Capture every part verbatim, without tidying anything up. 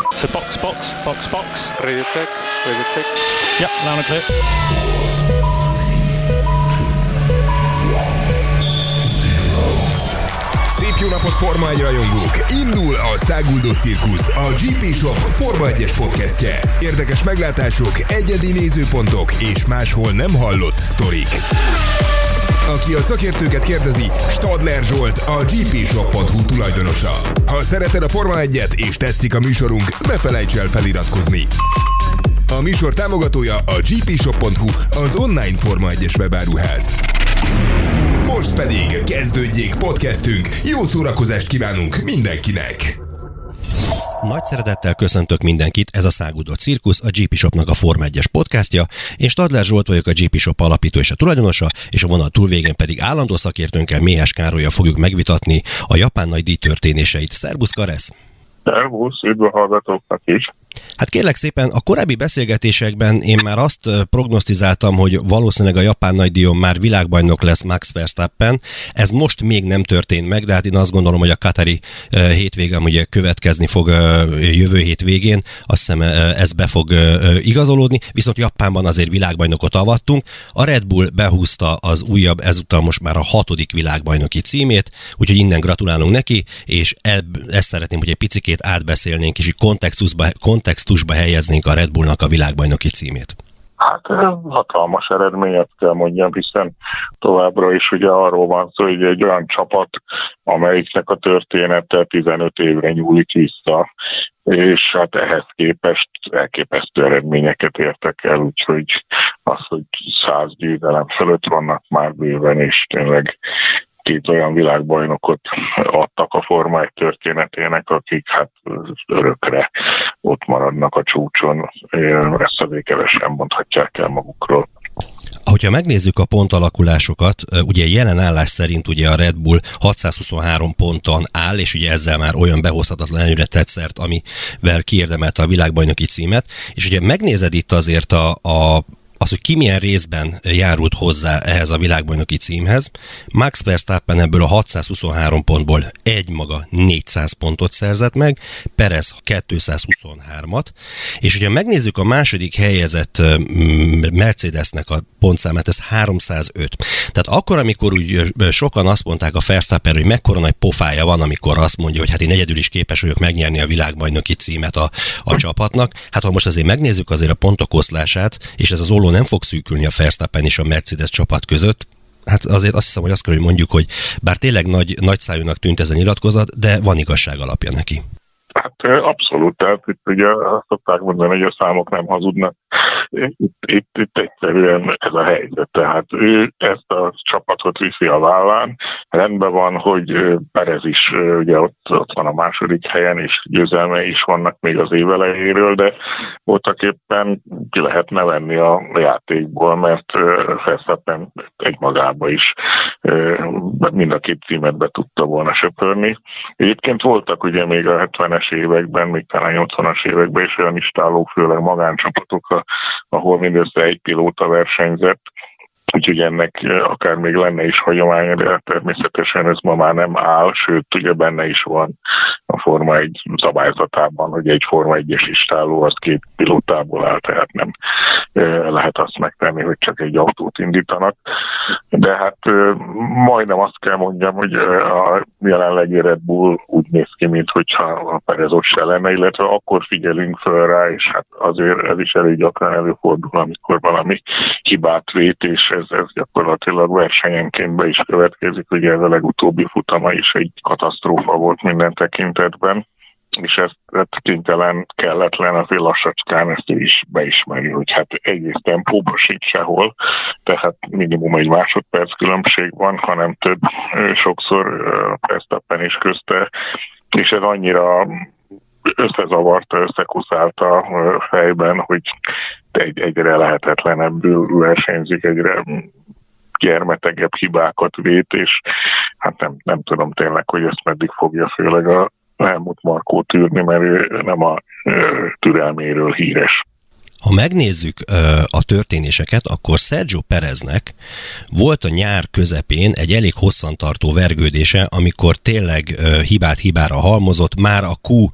So box, box, box, box. Radio check, radio check. Yep, loud and clear. Szép jó napot, Forma egy rajongók! Indul a Száguldó Cirkusz, a gé pé Shop Forma egyes podcastje. Érdekes meglátások, egyedi nézőpontok és máshol nem hallott sztorik. Aki a szakértőket kérdezi, Stadler Zsolt, a gé pé shop pont hu tulajdonosa. Ha szereted a Forma egyet és tetszik a műsorunk, ne felejts el feliratkozni. A műsor támogatója a gé pé shop pont hu, az online Forma egyes webáruház. Most pedig kezdődjék podcastünk, jó szórakozást kívánunk mindenkinek! Nagy szeretettel köszöntök mindenkit, ez a Száguldó Cirkusz, a gé pé Shopnak a Forma egyes podcastja. Én Stadler Zsolt vagyok, a gé pé Shop alapító és a tulajdonosa, és a vonal túlvégén pedig állandó szakértőnkkel, Méhes Károllyal fogjuk megvitatni a japán nagydíj történéseit. Szerbusz, Karesz! Szervusz, üdv a hallgatóknak is! Hát kérlek szépen, a korábbi beszélgetésekben én már azt prognosztizáltam, hogy valószínűleg a japán nagydíjon már világbajnok lesz Max Verstappen. Ez most még nem történt meg, de hát én azt gondolom, hogy a katari hétvégén ugye következni fog jövő hét végén. Azt hiszem ez be fog igazolódni, viszont Japánban azért világbajnokot avattunk. A Red Bull behúzta az újabb, ezúttal most már a hatodik világbajnoki címét, úgyhogy innen gratulálunk neki, és ezt szeretném, hogy egy picikét átbeszélnénk, és így kontextusba, kontextusba helyeznénk a Red Bullnak a világbajnoki címét. Hát hatalmas eredményet kell mondjam, hiszen továbbra is ugye arról van szó, hogy egy olyan csapat, amelyiknek a története tizenöt évre nyúlik vissza, és hát ehhez képest elképesztő eredményeket értek el, úgyhogy az, hogy száz győzelem fölött vannak már bőven, és tényleg két olyan világbajnokot adtak a Forma egy történetének, akik hát örökre ott maradnak a csúcson. Ezt azért kevesen mondhatják el magukról. Hogyha megnézzük a pontalakulásokat, ugye jelen állás szerint ugye a Red Bull hatszázhuszonhárom ponton áll, és ugye ezzel már olyan behozhatatlan előre tett szert, amivel kiérdemelte a világbajnoki címet, és ugye megnézed itt azért a, a az, hogy ki milyen részben járult hozzá ehhez a világbajnoki címhez. Max Verstappen ebből a hatszázhuszonhárom pontból egy maga négyszáz pontot szerzett meg, Perez kétszázhuszonhármat, és ugye megnézzük a második helyezett Mercedesnek a pontszámát, ez háromszázöt. Tehát akkor, amikor úgy sokan azt mondták a Verstappen, hogy mekkora nagy pofája van, amikor azt mondja, hogy hát én egyedül is képes vagyok megnyerni a világbajnoki címet a, a csapatnak, hát ha most azért megnézzük azért a pontok oszlását, és ez az olló nem fog szűkülni a Verstappen és a Mercedes csapat között, hát azért azt hiszem, hogy azt kell, hogy mondjuk, hogy bár tényleg nagy, nagy szájúnak tűnt ez a nyilatkozat, de van igazság alapja neki. Hát abszolút, tehát itt ugye azt szokták mondani, hogy a számok nem hazudnak. Itt, itt, itt egyszerűen ez a helyzet, tehát ő ezt a csapatot viszi a vállán. Rendben van, hogy Perez is ugye ott, ott van a második helyen, és győzelmei is vannak még az év elejéről, de voltak éppen ki lehetne venni a játékból, mert Verstappen egymagába is mind a két címet be tudta volna söpörni. Egyébként voltak ugye még a hetvenes években, még talán nyolcvanas években is olyan istálók, főleg magáncsapatok, ahol mindössze egy pilóta versenyzett, úgyhogy ennek akár még lenne is hagyománya, de természetesen ez ma már nem áll, sőt, ugye benne is van a Forma egy szabályzatában, hogy egy Forma egyes istáló az két pilótából áll, tehát nem lehet azt megtenni, hogy csak egy autót indítanak. De hát majdnem azt kell mondjam, hogy a jelenlegi Red Bull úgy néz ki, mintha a Perez ott se lenne, illetve akkor figyelünk föl rá, és hát azért ez is elég gyakran előfordul, amikor valami hibát vét, és ez, ez gyakorlatilag versenyenként be is következik. Ugye ez a legutóbbi futama is egy katasztrófa volt minden tekintetben, és ezt kénytelen, kelletlen azért lassacskán ezt is beismeri, hogy hát egész tempóban sincs sehol, tehát minimum egy másodperc különbség van, hanem több, sokszor Verstappen is közte, és ez annyira összezavarta, összekuszálta fejben, hogy egy, egyre lehetetlenebbül versenyzik, egyre gyermetegebb hibákat vét, és hát nem, nem tudom tényleg, hogy ezt meddig fogja főleg a Helmut Markó tűrni, mert ő nem a türelméről híres. Ha megnézzük a történéseket, akkor Sergio Pereznek volt a nyár közepén egy elég hosszantartó vergődése, amikor tényleg hibát hibára halmozott, már a Q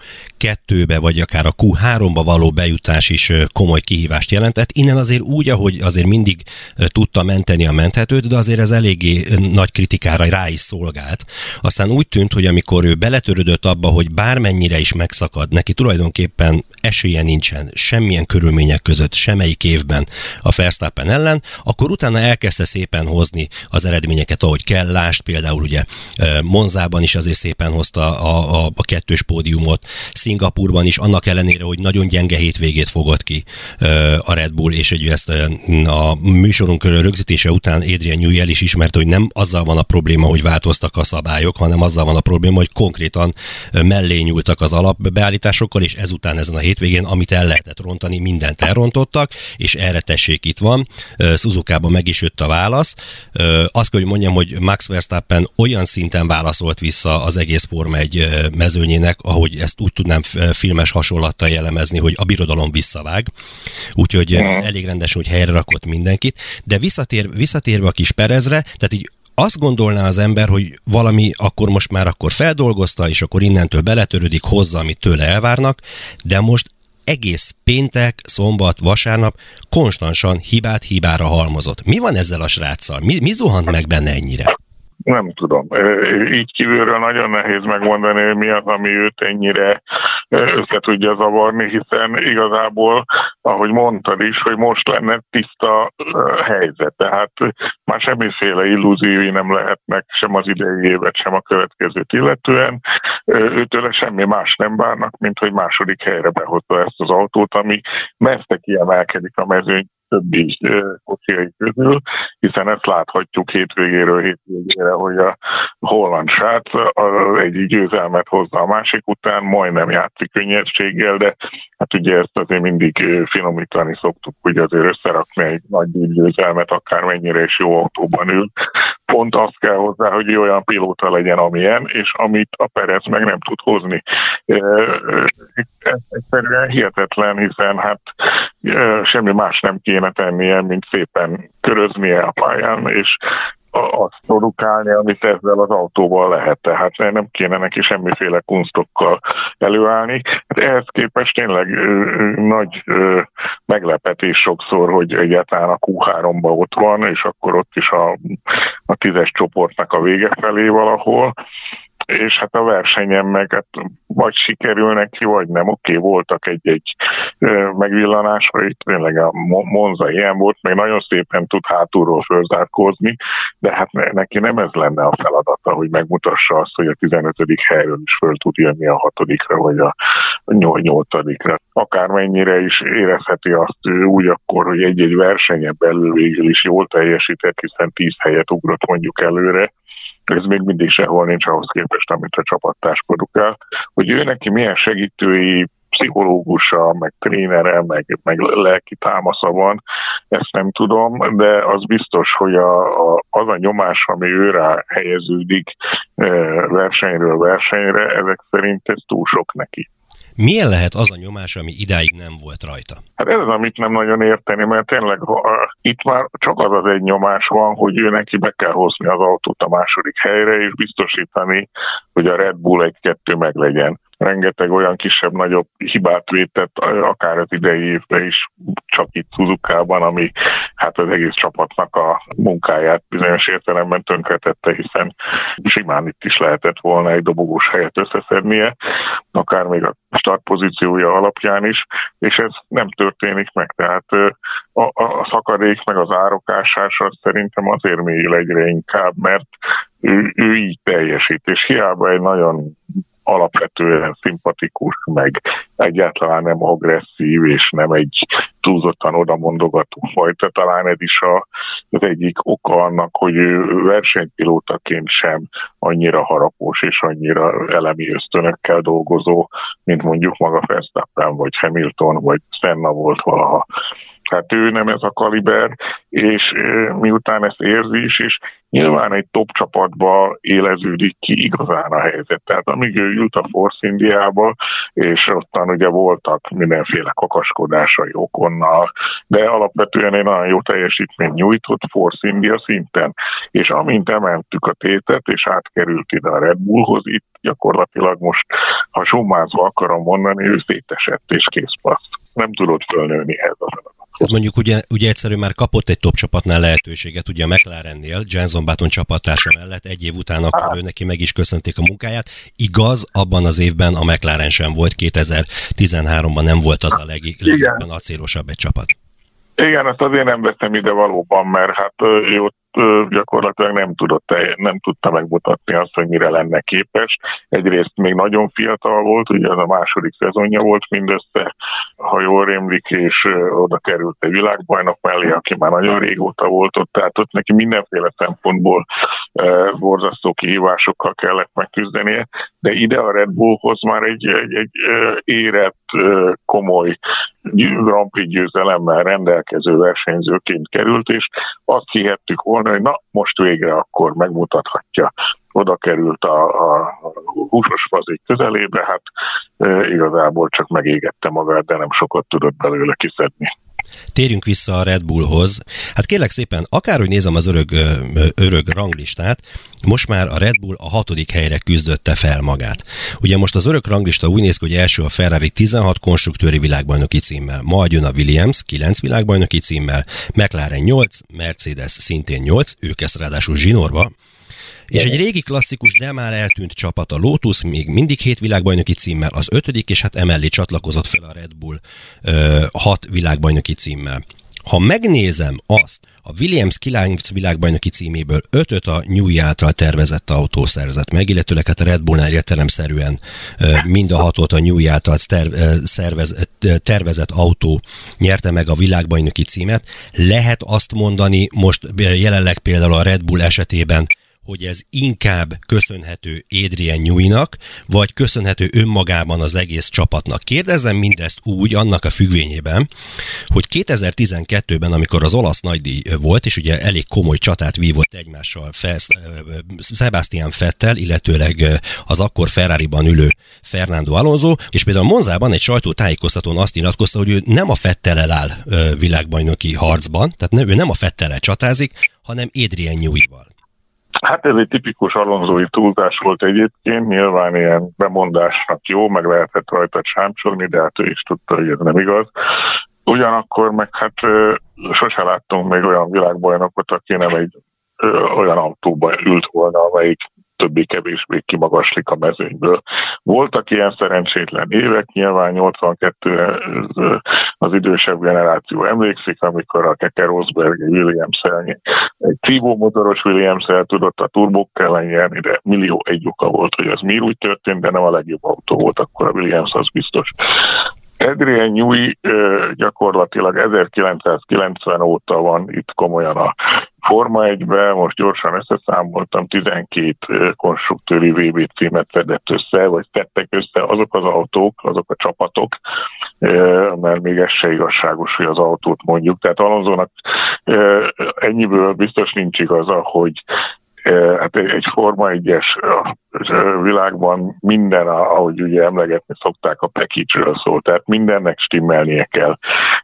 kettőbe, vagy akár a kú háromba való bejutás is komoly kihívást jelentett. Innen azért úgy, ahogy azért mindig tudta menteni a menthetőt, de azért ez eléggé nagy kritikára rá is szolgált. Aztán úgy tűnt, hogy amikor ő beletörődött abba, hogy bármennyire is megszakad, neki tulajdonképpen esélye nincsen semmilyen körülmények között, semmelyik évben a Verstappen ellen, akkor utána elkezdte szépen hozni az eredményeket, ahogy kell. Lásd, például ugye Monzában is azért szépen hozta a, a, a kettős pódiumot, Szingapurban is, annak ellenére, hogy nagyon gyenge hétvégét fogott ki a Red Bull, és egy ezt a műsorunk rögzítése után Adrian Newey el is ismerte, hogy nem azzal van a probléma, hogy változtak a szabályok, hanem azzal van a probléma, hogy konkrétan mellé nyúltak az alapbeállításokkal, és ezután ezen a hétvégén, amit el lehetett rontani, mindent elrontottak, és erre tessék, itt van. Suzukában meg is jött a válasz. Azt kell, hogy mondjam, hogy Max Verstappen olyan szinten válaszolt vissza az egész Forma egy mezőnyének, ahogy ezt úgy tudnám filmes hasonlattal jellemezni, hogy a birodalom visszavág. Úgyhogy elég rendesen, hogy helyre rakott mindenkit. De visszatér, visszatérve a kis Perezre, tehát így azt gondolná az ember, hogy valami akkor most már akkor feldolgozta, és akkor innentől beletörődik, hozza, amit tőle elvárnak, de most egész péntek, szombat, vasárnap konstansan hibát hibára halmozott. Mi van ezzel a sráccal? Mi, mi zuhant meg benne ennyire? Nem tudom. Így kívülről nagyon nehéz megmondani, hogy mi az, ami őt ennyire össze tudja zavarni, hiszen igazából, ahogy mondtad is, hogy most lenne tiszta helyzet. Tehát már semmiféle illúziói nem lehetnek sem az idei évet, sem a következőt illetően. Őtőle semmi más nem várnak, mint hogy második helyre behozza ezt az autót, ami messze kiemelkedik a mezőny többi kocsiai közül, hiszen ezt láthatjuk hétvégéről hétvégére, hogy a holland srác egy győzelmet hozza a másik után, majdnem játszik könnyedséggel, de hát ugye ezt azért mindig finomítani szoktuk, hogy azért összerakni egy nagy győzelmet, akármennyire is jó autóban ül. Pont azt kell hozzá, hogy olyan pilóta legyen, amilyen, és amit a Perez meg nem tud hozni. Ez egyszerűen hihetetlen, hiszen hát semmi más nem kéne tennie, mint szépen köröznie a pályán, és azt produkálni, amit ezzel az autóval lehet. Tehát nem kéne neki semmiféle kunstokkal előállni. Hát ehhez képest tényleg ö, nagy ö, meglepetés sokszor, hogy egyáltalán a kú háromba ott van, és akkor ott is a, a tízes csoportnak a vége felé valahol. És hát a versenyen meg hát vagy sikerül neki, vagy nem. Oké, okay, voltak egy-egy megvillanásra, itt tényleg a Monza ilyen volt, még nagyon szépen tud hátulról fölzárkózni, de hát neki nem ez lenne a feladata, hogy megmutassa azt, hogy a tizenötödik helyről is föl tud jönni a hatodikra, vagy a nyolcadikra. Akármennyire is érezheti azt ő úgy akkor, hogy egy-egy versenyen belül végül is jól teljesített, hiszen tíz helyet ugrott mondjuk előre, ez még mindig sehol nincs ahhoz képest, amit a csapattárs produkál, hogy ő neki milyen segítői, pszichológusa, meg trénere, meg, meg lelki támasza van, ezt nem tudom, de az biztos, hogy a, a, az a nyomás, ami őrá helyeződik versenyről versenyre, ezek szerint ez túl sok neki. Milyen lehet az a nyomás, ami idáig nem volt rajta? Hát ez az, amit nem nagyon érteni, mert tényleg itt már csak az az egy nyomás van, hogy ő neki be kell hozni az autót a második helyre, és biztosítani, hogy a Red Bull egy-kettő meg legyen. Rengeteg olyan kisebb-nagyobb hibát vétett, akár az idei évben is, csak itt Suzukában, ami hát az egész csapatnak a munkáját bizonyos értelemben tönkretette, hiszen simán itt is lehetett volna egy dobogós helyet összeszednie, akár még a startpozíciója alapján is, és ez nem történik meg. Tehát a, a szakadék meg az árokásás az szerintem azért mélyül egyre inkább, mert ő, ő így teljesít, és hiába egy nagyon alapvetően szimpatikus, meg egyáltalán nem agresszív, és nem egy túlzottan odamondogató fajta. Talán ez is a, az egyik oka annak, hogy ő versenypilótaként sem annyira harapós és annyira elemi ösztönökkel dolgozó, mint mondjuk maga Verstappen, vagy Hamilton, vagy Senna volt valaha. hát ő nem ez a kaliber, és miután ezt érzi is, és nyilván egy top csapatba éleződik ki igazán a helyzet. Tehát amíg ő ült a Force Indiába, és ottan ugye voltak mindenféle kakaskodásai Oconnal, de alapvetően egy nagyon jó teljesítményt nyújtott Force India szinten. És amint emeltük a tétet, és átkerült ide a Red Bullhoz, itt gyakorlatilag most, ha summázva akarom mondani, ő szétesett és készpassz. Nem tudott fölnőni ez a feladat. Tehát mondjuk ugye, ugye egyszerűen már kapott egy top csapatnál lehetőséget, ugye a McLarennél, Jenson Button csapattársa mellett egy év után akkor ő neki meg is köszönték a munkáját. Igaz, abban az évben a McLaren sem volt, kétezer-tizenháromban nem volt az a legjobban acélosabb egy csapat. Igen, ezt azért nem vettem ide valóban, mert hát ő ott gyakorlatilag nem tudott, nem tudta megmutatni azt, hogy mire lenne képes. Egyrészt még nagyon fiatal volt, ugye az a második szezonja volt mindössze, ha jól rémlik, és oda került egy világbajnok mellé, aki már nagyon régóta volt ott, tehát ott neki mindenféle szempontból e, borzasztó kihívásokkal kellett megküzdenie, de ide a Red Bullhoz már egy, egy, egy érett, komoly Grand Prix győzelemmel rendelkező versenyzőként került, és azt hihettük volna, hogy na, most végre akkor megmutathatja. Oda került a, a húsos fazék közelébe, hát e, igazából csak megégette magát, de nem sokat tudott belőle kiszedni. Térjünk vissza a Red Bullhoz. Hát kérlek szépen, akárhogy nézem az örök, örök ranglistát, most már a Red Bull a hatodik helyre küzdötte fel magát. Ugye most az örök ranglista úgy néz ki, hogy első a Ferrari tizenhat konstruktőri világbajnoki címmel, majd jön a Williams kilenc világbajnoki címmel, McLaren nyolc, Mercedes szintén nyolc, ők ezt ráadásul zsinórba, és egy régi klasszikus, de már eltűnt csapat, a Lotus még mindig hét világbajnoki címmel, az ötödik, és hát emellé csatlakozott fel a Red Bull ö, hat világbajnoki címmel. Ha megnézem azt, a Williams kilenc világbajnoki címéből ötöt a Newey által tervezett autó szerzett meg, illetőleg hát a Red Bullnál értelemszerűen mind a hatot a Newey által szervez, tervezett autó nyerte meg a világbajnoki címet. Lehet azt mondani most jelenleg például a Red Bull esetében, hogy ez inkább köszönhető Adrian Neweynak, vagy köszönhető önmagában az egész csapatnak. Kérdezem mindezt úgy, annak a függvényében, hogy kétezer-tizenkettőben, amikor az olasz nagydíj volt, és ugye elég komoly csatát vívott egymással Sebastian Vettel, illetőleg az akkor Ferrariban ülő Fernando Alonso, és például Monzában egy sajtótájékoztatón azt nyilatkozta, hogy ő nem a Vettellel áll világbajnoki harcban, tehát ő nem a Vettellel csatázik, hanem Adrian Neweyval. Hát ez egy tipikus alonzói túlzás volt egyébként, nyilván ilyen bemondásnak jó, meg lehetett rajta sámcsolni, de hát ő is tudta, hogy ez nem igaz. Ugyanakkor meg hát sose láttunk még olyan világbajnokot, aki nem egy ö, olyan autóban ült volna, amelyik többé-kevésbé kimagaslik a mezőnyből. Voltak ilyen szerencsétlen évek, nyilván nyolcvankettőre az idősebb generáció emlékszik, amikor a Keke Rosberg egy Williams-el, egy Cibo motoros Williams-el tudott a turbókkel nyerni, de millió egy oka volt, hogy az miért úgy történt, de nem a legjobb autó volt, akkor a Williams az biztos. Adrian Newey gyakorlatilag ezerkilencszázkilencven óta van itt komolyan a Forma egyben, most gyorsan összeszámoltam, tizenkét konstruktőri vé bé címet szedett össze, vagy szedtek össze azok az autók, azok a csapatok, mert még ez se igazságos, hogy az autót mondjuk. Tehát Alonzónak ennyiből biztos nincs igaza, hogy hát egy Forma egyes világban minden, ahogy ugye emlegetni szokták, a package-ről szól, tehát mindennek stimmelnie kell.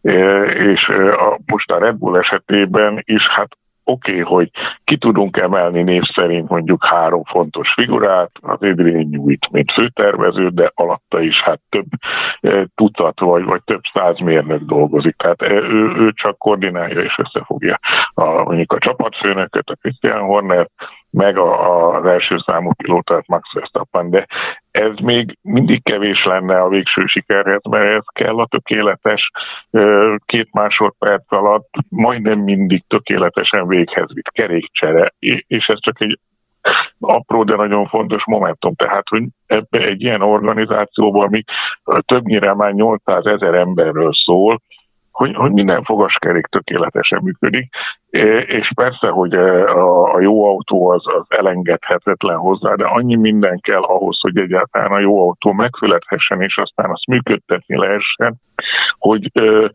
És a, most a Red Bull esetében is hát oké, okay, hogy ki tudunk emelni név szerint mondjuk három fontos figurát, az Adrian Neweyt, mint főtervező, de alatta is hát több e, tucat vagy, vagy több száz mérnök dolgozik. Tehát e, ő, ő csak koordinálja és összefogja a, mondjuk a csapatfőnököt, a Christian Horner, meg a, az első számú pilótát, Max Verstappen, de ez még mindig kevés lenne a végső sikerhez, mert ez kell a tökéletes két másodperc alatt majdnem mindig tökéletesen véghez vitt kerékcsere, és ez csak egy apró, de nagyon fontos momentum. Tehát, hogy ebbe egy ilyen organizációban, ami többnyire már nyolcszázezer emberről szól, hogy, hogy minden fogaskerék tökéletesen működik, és persze, hogy a, a jó autó az, az elengedhetetlen hozzá, de annyi minden kell ahhoz, hogy egyáltalán a jó autó megszülethessen, és aztán azt működtetni lehessen, hogy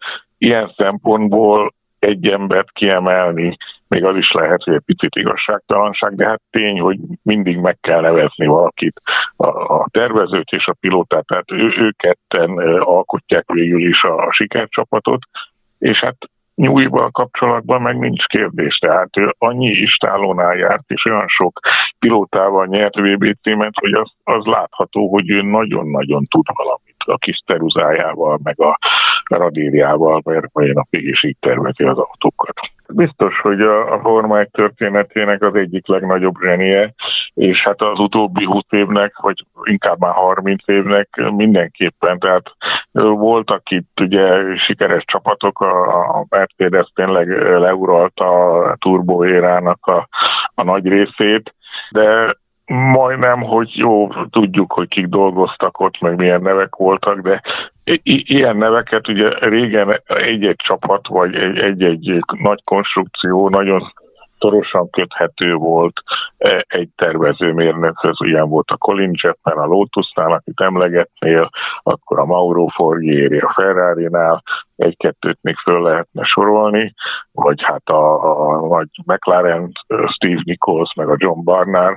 ilyen szempontból egy embert kiemelni, még az is lehet, hogy egy picit igazságtalanság, de hát tény, hogy mindig meg kell nevezni valakit, a, a tervezőt és a pilótát, tehát ő, ők ketten alkotják végül is a, a sikercsapatot, és hát Newey-val kapcsolatban meg nincs kérdés, tehát ő annyi istálónál járt, és olyan sok pilótával nyert vé bé címet, hogy az, az látható, hogy ő nagyon-nagyon tud valamit a kis ceruzájával, meg a radírjával, mert mai napig is így tervezi az autókat. Biztos, hogy a, a Forma egy történetének az egyik legnagyobb zsenie, és hát az utóbbi húsz évnek, vagy inkább már harminc évnek mindenképpen, tehát voltak itt ugye sikeres csapatok, a Mercedes tényleg leuralta a turbo érának a, a nagy részét, de majdnem, hogy jó, tudjuk, hogy kik dolgoztak ott, meg milyen nevek voltak, de i- ilyen neveket ugye régen egy-egy csapat, vagy egy-egy nagy konstrukció nagyon szorosan köthető volt egy tervezőmérnökhöz, ilyen volt a Colin Chapman a Lotusnál, akit emlegetnél, akkor a Mauro Forghieri a Ferrarinál, egy-kettőt még föl lehetne sorolni, vagy hát a, a nagy McLaren, Steve Nichols, meg a John Barnard,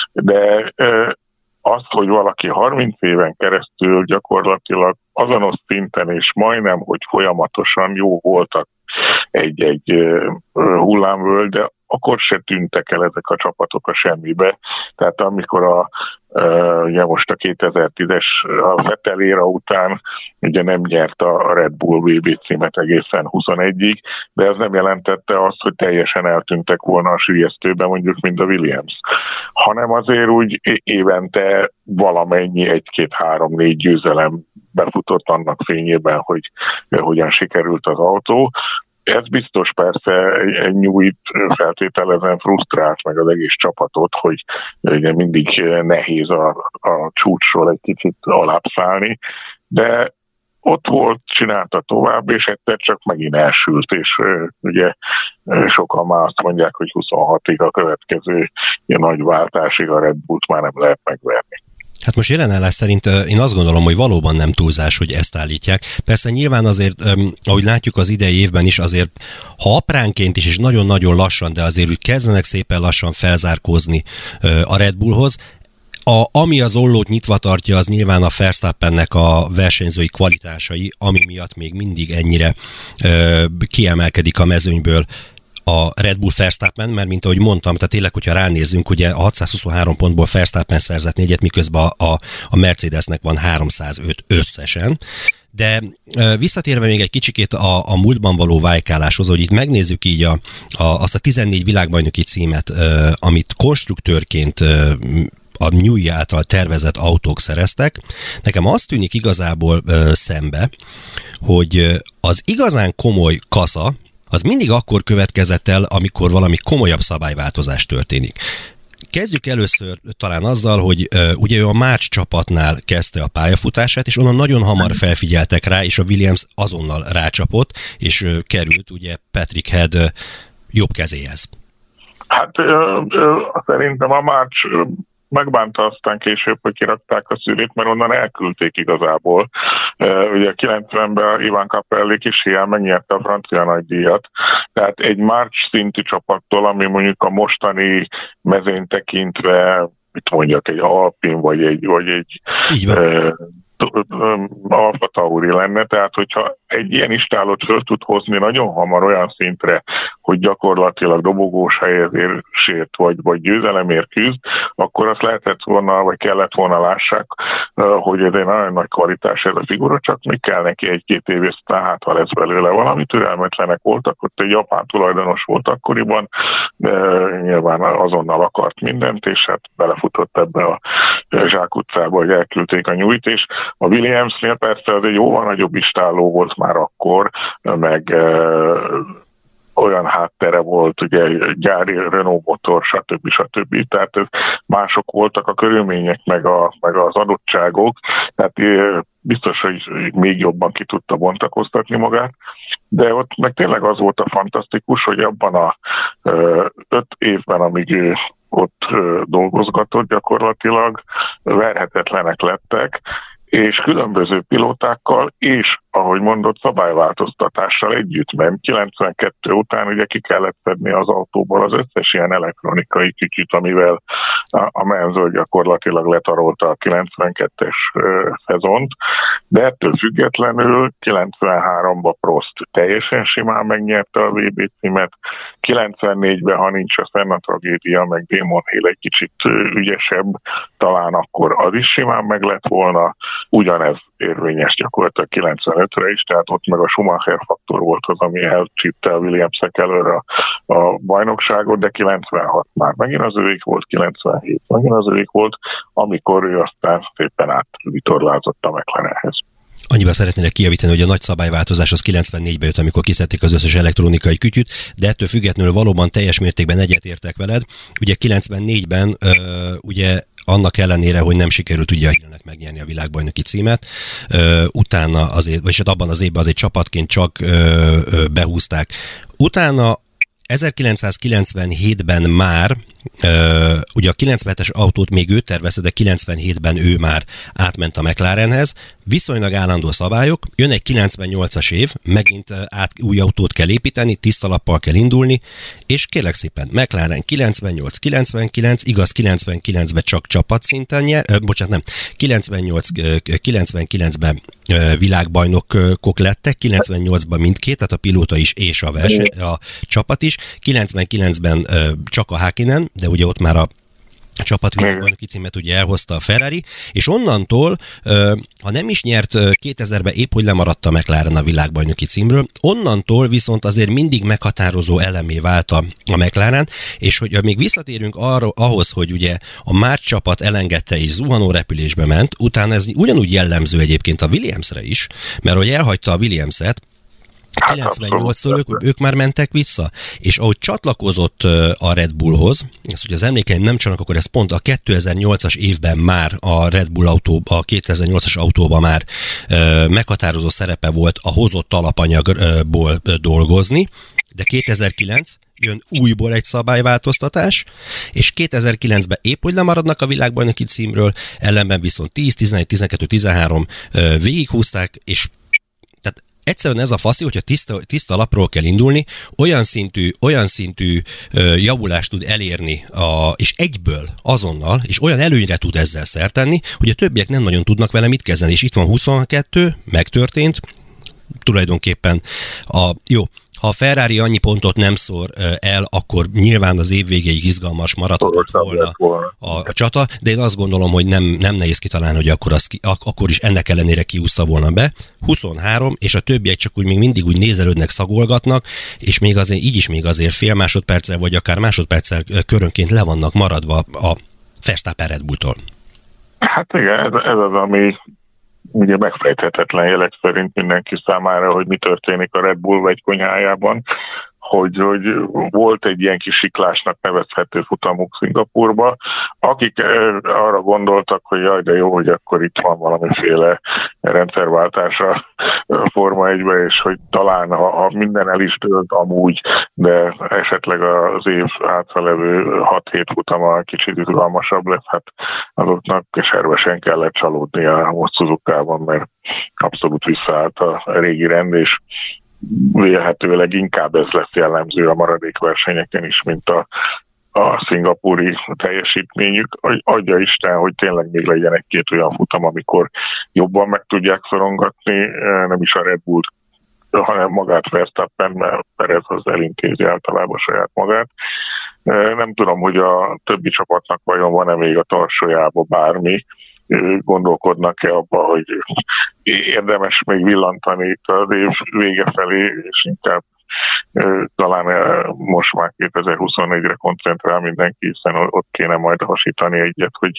de azt, hogy valaki harminc éven keresztül gyakorlatilag azonos szinten és majdnem, hogy folyamatosan jó voltak egy-egy hullámvölgy, de akkor se tűntek el ezek a csapatok a semmibe. Tehát amikor a, ugye most a kétezer-tízes a Vettel éra után ugye nem nyert a Red Bull vé bé címet egészen huszonegyig, de ez nem jelentette azt, hogy teljesen eltűntek volna a sülyeztőben, mondjuk, mint a Williams. Hanem azért úgy évente valamennyi egy-két-három-négy győzelem befutott annak fényében, hogy hogyan sikerült az autó. Ez biztos persze egy Newey-t feltételezem frusztrált meg az egész csapatot, hogy ugye mindig nehéz a, a csúcsról egy kicsit alábbszállni, de ott volt, csinálta tovább, és egyszer csak megint elsült, és ugye sokan már azt mondják, hogy huszonhatig a következő nagy váltásig a Red Bullt már nem lehet megverni. Hát most jelenállás szerint én azt gondolom, hogy valóban nem túlzás, hogy ezt állítják. Persze nyilván azért, ahogy látjuk az idei évben is, azért ha apránként is, és nagyon-nagyon lassan, de azért úgy kezdenek szépen lassan felzárkózni a Red Bullhoz. A, ami az ollót nyitva tartja, az nyilván a Verstappennek a versenyzői kvalitásai, ami miatt még mindig ennyire ö, kiemelkedik a mezőnyből a Red Bull Verstappen, mert mint ahogy mondtam, tehát tényleg, hogyha ránézzünk, ugye a hatszázhuszonhárom pontból Verstappen szerzett négyet, miközben a, a Mercedesnek van háromszázöt összesen. De visszatérve még egy kicsikét a, a múltban való vájkáláshoz, hogy itt megnézzük így a, a, azt a tizennégy világbajnoki címet, amit konstruktőrként a Newey által tervezett autók szereztek. Nekem azt tűnik igazából szembe, hogy az igazán komoly kasza, az mindig akkor következett el, amikor valami komolyabb szabályváltozás történik. Kezdjük először talán azzal, hogy uh, ugye ő a March csapatnál kezdte a pályafutását, és onnan nagyon hamar felfigyeltek rá, és a Williams azonnal rácsapott, és uh, került ugye Patrick Head uh, jobb kezéhez. Hát ö, ö, szerintem a March megbánta aztán később, hogy kirakták a szűrét, mert onnan elküldték igazából. Ugye kilencvenben Ivan Capelli kis hiány megnyerte a francia nagydíjat, tehát egy March szintű csapattól, ami mondjuk a mostani mezőn tekintve, mit mondjak, egy Alpin, vagy egy, vagy egy Alfa Tauri lenne, tehát hogyha egy ilyen istálót föl tud hozni nagyon hamar olyan szintre, hogy gyakorlatilag dobogós helyezésért vagy, vagy győzelemért küzd, akkor azt lehetett volna, vagy kellett volna lássák, hogy ez egy nagyon nagy kvalitás ez a figura, csak még kell neki egy-két év, aztán hát ha lesz belőle valami, türelmetlenek voltak, ott egy japán tulajdonos volt akkoriban, nyilván azonnal akart mindent, és hát belefutott ebbe a zsákutcába, hogy elküldték a Newey-t, és a Williamsnél persze az egy jóval nagyobb istálló volt már akkor, meg e, olyan háttere volt, ugye gyári Renault motor, stb. stb. Tehát ez mások voltak a körülmények, meg, a, meg az adottságok, tehát e, biztos, hogy még jobban ki tudta bontakoztatni magát, de ott meg tényleg az volt a fantasztikus, hogy abban a e, öt évben, amíg ő ott dolgozgatott, gyakorlatilag verhetetlenek lettek, és különböző pilótákkal, és ahogy mondott, szabályváltoztatással együtt, mert kilencvenkettő után ugye ki kellett szedni az autóból az összes ilyen elektronikai kütyüt, amivel a, a Menzel gyakorlatilag letarolta a kilencvenkettes uh, szezont, de ettől függetlenül kilencvenháromban Prost teljesen simán megnyerte a vé bé címet, kilencvennégyben, ha nincs a Senna tragédia, meg Damon Hill egy kicsit ügyesebb, talán akkor az is simán meg lett volna, ugyanez érvényes gyakorlatilag kilencvenötre is, tehát ott meg a Schumacher faktor volt az, ami elcsípte a Williamsek előre a, a bajnokságot, de kilencvenhat már megint az övék volt, kilencvenhét megint az övék volt, amikor ő aztán szépen átvitorlázott a McLarenhez. Annyiban szeretnének kijavítani, hogy a nagy szabályváltozás az kilencvennégyben jött, amikor kiszedték az összes elektronikai kütyüt, de ettől függetlenül valóban teljes mértékben egyetértek veled. Ugye kilencvennégyben ö, ugye annak ellenére, hogy nem sikerült ugye a Hillnek megnyerni a világbajnoki címet, ö, utána azért, vagyis abban az évben azért csapatként csak ö, ö, behúzták. Utána ezerkilencszázkilencvenhétben már, uh, ugye a kilencvenhetes autót még ő tervezte, de kilencvenhétben ő már átment a McLarenhez, viszonylag állandó szabályok, jön egy kilencvennyolcas év, megint uh, át, új autót kell építeni, tiszta lappal kell indulni, és kérlek szépen, McLaren kilencvennyolc kilencvenkilenc, igaz kilencvenkilencben csak csapatszinten nyer, uh, bocsánat nem, kilencvennyolc kilencvenkilencben uh, világbajnokok lettek, kilencvennyolcban mindkét, tehát a pilóta is és a verseny, a csapat is, kilencvenkilencben uh, csak a Häkkinen, de ugye ott már a csapatvilágbajnoki címet ugye elhozta a Ferrari, és onnantól, ha nem is nyert kétezerben épp, hogy lemaradt a McLaren a világbajnoki címről, onnantól viszont azért mindig meghatározó elemé vált a McLaren, és hogy még visszatérünk arra, ahhoz, hogy ugye a March csapat elengedte és zuhanó repülésbe ment, utána ez ugyanúgy jellemző egyébként a Williamsre is, mert hogy elhagyta a Williamset, kilencvennyolctól ők, ők már mentek vissza, és ahogy csatlakozott a Red Bullhoz, ezt ugye az emlékeim nem csalnak, akkor ez pont a kétezer-nyolcas évben már a Red Bull autó, a kétezer-nyolcas autóban már uh, meghatározó szerepe volt a hozott alapanyagból uh, dolgozni, de kétezer-kilenc jön újból egy szabályváltoztatás, és kétezer-kilencben épp, hogy lemaradnak a világbajnoki címről, ellenben viszont tíz, tizenegy, tizenkettő, tizenhárom uh, végighúzták, és egyszerűen ez a faszi, hogyha tiszta, tiszta lapról kell indulni, olyan szintű, olyan szintű ö, javulást tud elérni, a, és egyből, azonnal, és olyan előnyre tud ezzel szert tenni, hogy a többiek nem nagyon tudnak vele mit kezdeni. És itt van huszonkettő, megtörtént, tulajdonképpen a, jó, ha a Ferrari annyi pontot nem szor el, akkor nyilván az év végéig izgalmas maradhatott volna a, a csata, de én azt gondolom, hogy nem, nem nehéz kitalálni, hogy akkor, az ki, akkor is ennek ellenére kiúszta volna be. huszonhárom, és a többiek csak úgy még mindig úgy nézelődnek, szagolgatnak, és még azért, így is még azért fél másodperccel, vagy akár másodperccel körönként le vannak maradva a Verstappen Red Bulltól. Hát igen, ez, ez az, ami ugye megfejthetetlen jelek szerint mindenki számára, hogy mi történik a Red Bull vegykonyhájában, hogy, hogy volt egy ilyen kis siklásnak nevezhető futamuk Szingapurba, akik arra gondoltak, hogy jaj, de jó, hogy akkor itt van valamiféle rendszerváltás a Forma egyben, és hogy talán, ha, ha minden el is dőlt amúgy, de esetleg az év hátralevő hat-hét futama kicsit izgalmasabb lesz, hát azoknak keservesen kellett csalódni a Suzuka-ban, mert abszolút visszaállt a régi rend, és vélhetőleg inkább ez lesz jellemző a maradék versenyeken is, mint a, a szingapúri teljesítményük. Adja Isten, hogy tényleg még legyen egy-két olyan futam, amikor jobban meg tudják szorongatni, nem is a Red Bull, hanem magát Verstappen, mert Perez az elintézi általában saját magát. Nem tudom, hogy a többi csapatnak vajon van-e még a tarsójába bármi, gondolkodnak-e abba, hogy érdemes még villantani itt az év vége felé, és inkább talán most már kétezer-huszonnégyre koncentrál mindenki, hiszen ott kéne majd hasítani egyet, hogy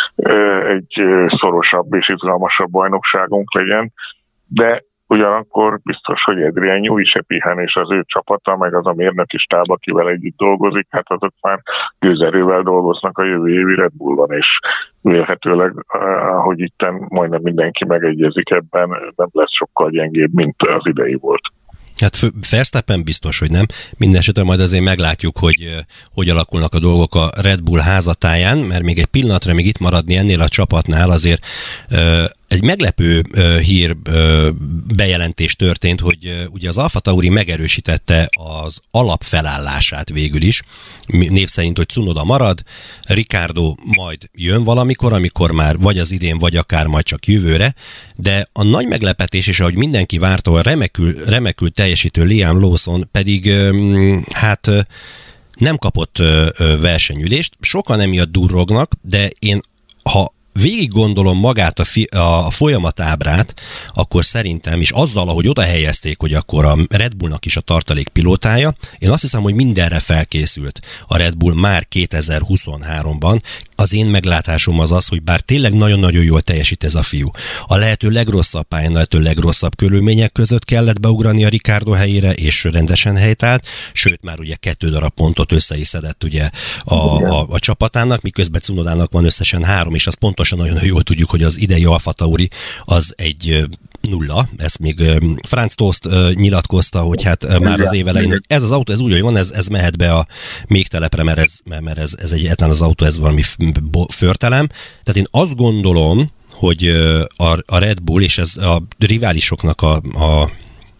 egy szorosabb és izgalmasabb bajnokságunk legyen, de ugyanakkor biztos, hogy Adrian Newey se pihen, és az ő csapata, meg az a mérnöki stáb, akivel együtt dolgozik, hát azok már gőzerővel dolgoznak a jövő évi Red Bullban, és vélhetőleg, hogy itten majdnem mindenki megegyezik ebben, nem lesz sokkal gyengébb, mint az idei volt. Hát Verstappen biztos, hogy nem. Mindenesetre majd azért meglátjuk, hogy hogy alakulnak a dolgok a Red Bull házatáján, mert még egy pillanatra még itt maradni ennél a csapatnál azért egy meglepő uh, hír uh, bejelentés történt, hogy uh, ugye az Alfa Tauri megerősítette az alapfelállását végül is, név szerint, hogy Tsunoda marad, Ricciardo majd jön valamikor, amikor már vagy az idén, vagy akár majd csak jövőre, de a nagy meglepetés, és ahogy mindenki várta, a remekül, remekül teljesítő Liam Lawson pedig um, hát uh, nem kapott uh, versenyülést, sokan emiatt durrognak, de én, ha végig gondolom magát a, fi, a folyamatábrát, akkor szerintem, és azzal, ahogy oda helyezték, hogy akkor a Red Bullnak is a tartalék pilótája, én azt hiszem, hogy mindenre felkészült a Red Bull már kétezer-huszonháromban. Az én meglátásom az az, hogy bár tényleg nagyon-nagyon jól teljesít ez a fiú, a lehető legrosszabb pályán, a lehető legrosszabb körülmények között kellett beugrani a Ricciardo helyére, és rendesen helytált, sőt már ugye kettő darab pontot össze is szedett ugye a, a, a csapatának, miközben Tsunodának van összesen három, és az pontosan nagyon jól tudjuk, hogy az idei Alfa Tauri az egy nulla, ezt még Franz Tost nyilatkozta, hogy hát már az év elején, hogy ez az autó, ez úgy, hogy van, ez, ez mehet be a még telepre, mert ez, mert ez, ez egyetlen az autó, ez valami förtelem. Tehát én azt gondolom, hogy a, a Red Bull, és ez a riválisoknak a, a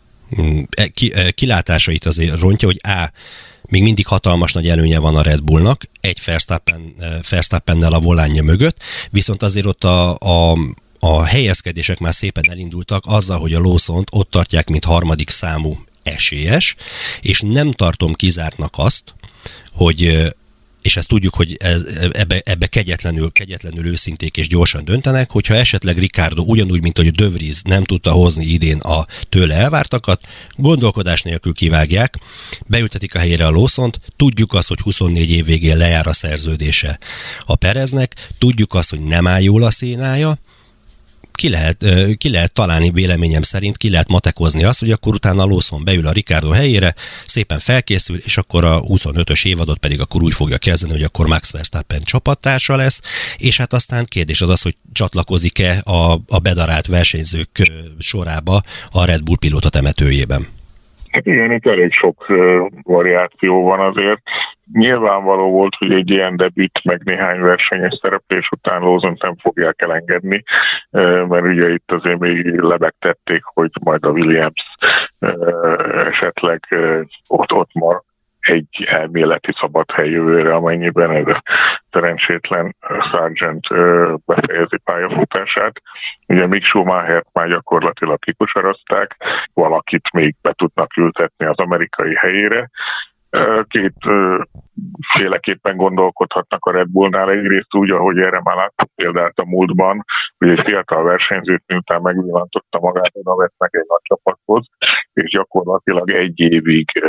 kilátásait azért rontja, hogy A, még mindig hatalmas nagy előnye van a Red Bullnak, egy Verstappen, Verstappennel a volánja mögött, viszont azért ott a, a A helyezkedések már szépen elindultak azzal, hogy a Lawsont ott tartják, mint harmadik számú esélyes, és nem tartom kizártnak azt, hogy, és ezt tudjuk, hogy ebbe, ebbe kegyetlenül, kegyetlenül őszinték és gyorsan döntenek, hogyha esetleg Ricciardo ugyanúgy, mint hogy De Vries nem tudta hozni idén a tőle elvártakat, gondolkodás nélkül kivágják, beültetik a helyére a Lawsont, tudjuk azt, hogy huszonnégy év végén lejár a szerződése a Pereznek, tudjuk azt, hogy nem áll jól a szénája, Ki lehet, ki lehet találni véleményem szerint, ki lehet matekozni azt, hogy akkor utána a Lawson beül a Ricciardo helyére, szépen felkészül, és akkor a huszonötös évadot pedig akkor úgy fogja kezdeni, hogy akkor Max Verstappen csapattársa lesz, és hát aztán kérdés az az, hogy csatlakozik-e a, a bedarált versenyzők sorába a Red Bull pilóta temetőjében. Hát igen, itt elég sok uh, variáció van azért. Nyilvánvaló volt, hogy egy ilyen debüt, meg néhány versenyes szereplés után Lawsont nem fogják elengedni, uh, mert ugye itt azért még lebegtették, hogy majd a Williams uh, esetleg uh, ott, ott mar egy elméleti szabad hely jövőre, amennyiben ez a szerencsétlen Sargent befejezi pályafutását. Ugye Mick Schumachert már gyakorlatilag kikosarazták, valakit még be tudnak ültetni az amerikai helyére. Két féleképpen gondolkodhatnak a Red Bullnál. Egyrészt úgy, ahogy erre már láttuk példát a múltban, hogy egy fiatal versenyzőt miután megvillantotta magát, oda vett meg egy nagy csapathoz, és gyakorlatilag egy évig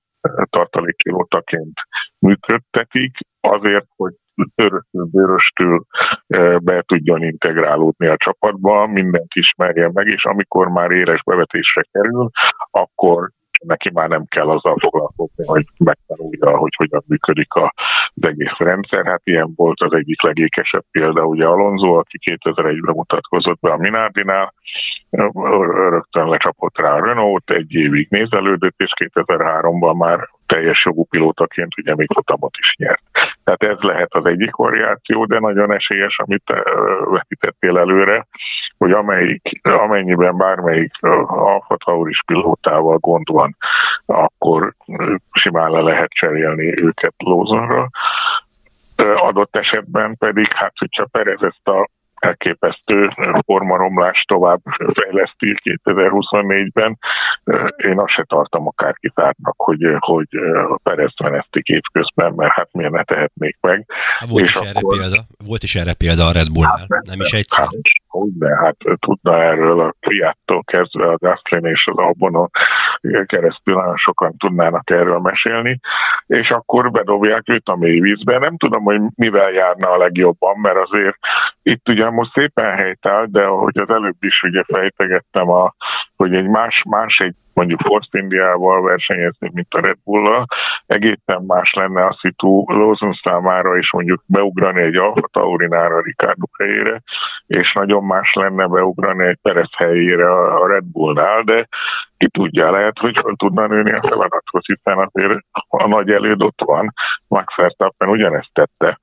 tartalékpilótaként működtetik, azért, hogy töröstől-bőröstől be tudjon integrálódni a csapatba, mindent ismerjen meg, és amikor már éles bevetésre kerül, akkor neki már nem kell azzal foglalkozni, hogy megtanulja, hogy hogyan működik az egész rendszer. Hát ilyen volt az egyik legékesebb példa, ugye Alonso, aki kétezer-egyben mutatkozott be a Minardinál, rögtön lecsapott rá a Renault, egy évig nézelődött, és kétezer-háromban már teljes jogú pilótaként ugye még futamot is nyert. Tehát ez lehet az egyik variáció, de nagyon esélyes, amit vetítettél előre, hogy amelyik, amennyiben bármelyik Alfa Tauris pilótával gond van, akkor simán le lehet cserélni őket Lawsonra. Adott esetben pedig, hát hogyha Perez ezt a elképesztő formaromlást tovább fejleszti kétezer-huszonnégyben. Én azt se tartom akár kizártnak, hogy, hogy Perez menesztik évközben, mert hát miért ne tehetnék meg. Volt, és is akkor... erre példa, volt is erre példa a Red Bullnál, hát, nem is egyszer. Hát, de hát tudna erről a Kviattól kezdve a Gasly és az Albonon keresztül nagyon sokan tudnának erről mesélni, és akkor bedobják őt a mélyvízbe. Nem tudom, hogy mivel járna a legjobban, mert azért itt ugye most szépen helytáll, de ahogy az előbb is ugye fejtegettem, a, hogy egy más, más egy mondjuk Force Indiával versenyezni, mint a Red Bull-lal, egészen más lenne a szitu Lawson számára is mondjuk beugrani egy Alfa Taurinára, Ricciardo helyére, és nagyon más lenne beugrani egy Perez helyére a Red Bullnál, de ki tudja, lehet, hogy fel tudna nőni a feladathoz, hiszen azért a nagy előd ott van. Max Verstappen ugyanezt tette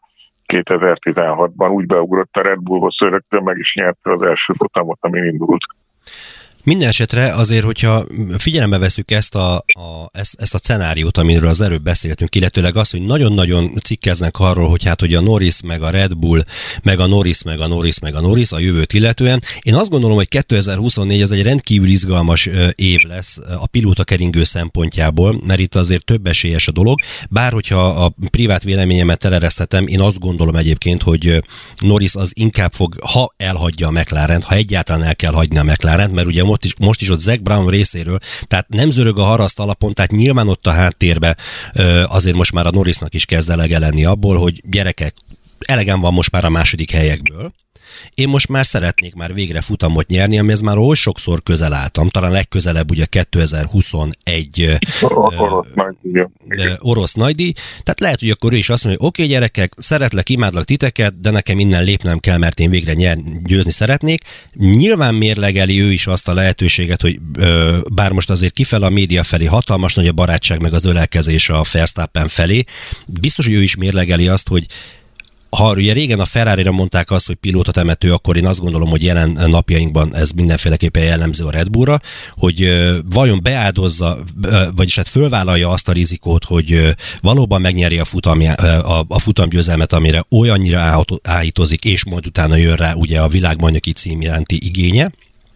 kétezer-tizenhatban úgy beugrott a Red Bullhoz, hogy rögtön meg is nyerte az első futamot, amin indult. Minden esetre azért, hogyha figyelembe veszük ezt a, a, ezt, ezt a szenáriót, amiről az előbb beszéltünk, illetőleg az, hogy nagyon-nagyon cikkeznek arról, hogy hát hogy a Norris, meg a Red Bull, meg a Norris, meg a Norris, meg a Norris a jövőt illetően. Én azt gondolom, hogy kétezer-huszonnégy az egy rendkívül izgalmas év lesz a pilótakeringő szempontjából, mert itt azért több esélyes a dolog, bár hogyha a privát véleményemet telereszthetem, én azt gondolom egyébként, hogy Norris az inkább fog, ha elhagyja a McLarent, ha egyáltalán el kell hagyni a McLarent, mert ugye most is, most is ott Zac Brown részéről, tehát nem zörög a haraszt alapon, tehát nyilván ott a háttérbe azért most már a Norrisnak is kezd elege lenni abból, hogy gyerekek, elegem van most már a második helyekből. Én most már szeretnék már végre futamot nyerni, amihez már oly sokszor közel álltam, talán legközelebb ugye kétezer-huszonegy orosz nagydíj. Orosz nagydíj. Tehát lehet, hogy akkor ő is azt mondja, hogy oké, okay, gyerekek, szeretlek, imádlak titeket, de nekem innen lépnem kell, mert én végre nyer, győzni szeretnék. Nyilván mérlegeli ő is azt a lehetőséget, hogy ö, bár most azért kifele a média felé hatalmas nagy a barátság, meg az ölelkezés a Verstappen felé, biztos, hogy ő is mérlegeli azt, hogy ha ugye régen a Ferrarira mondták azt, hogy pilótatemető, akkor én azt gondolom, hogy jelen napjainkban ez mindenféleképpen jellemző a Red Bullra, hogy vajon beáldozza, vagyis hát fölvállalja azt a rizikót, hogy valóban megnyeri a, futamja, a, a futamgyőzelmet, amire olyannyira áhítozik, és majd utána jön rá ugye a világbajnoki cím iránti igénye.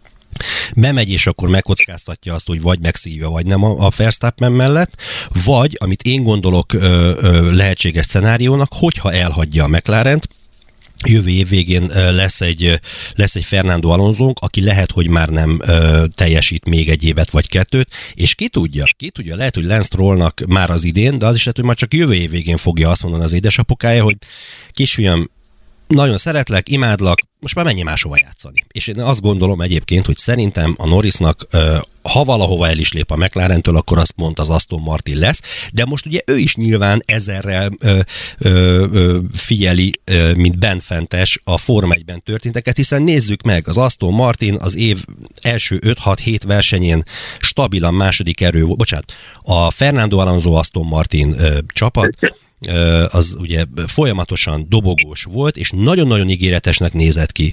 Bemegy, és akkor megkockáztatja azt, hogy vagy megszívja, vagy nem a, a Verstappen mellett, vagy, amit én gondolok ö, ö, lehetséges szenáriónak, hogyha elhagyja a McLarent, jövő év végén lesz egy, lesz egy Fernando Alonsónk, aki lehet, hogy már nem ö, teljesít még egy évet vagy kettőt, és ki tudja, ki tudja, lehet, hogy Lance Strollnak már az idén, de az is lehet, hogy már csak jövő év végén fogja azt mondani az édesapukája, hogy kisfiam, nagyon szeretlek, imádlak, most már menjél máshova játszani. És én azt gondolom egyébként, hogy szerintem a Norrisnak, ha valahova el is lép a McLarentől, akkor azt pont az Aston Martin lesz, de most ugye ő is nyilván ezerrel ö, ö, ö, figyeli, ö, mint benfentes a Forma egyben történteket, hiszen nézzük meg, az Aston Martin az év első öt-hat-hét versenyén stabilan második erő volt, bocsánat, a Fernando Alonso Aston Martin ö, csapat, az ugye folyamatosan dobogós volt, és nagyon-nagyon ígéretesnek nézett ki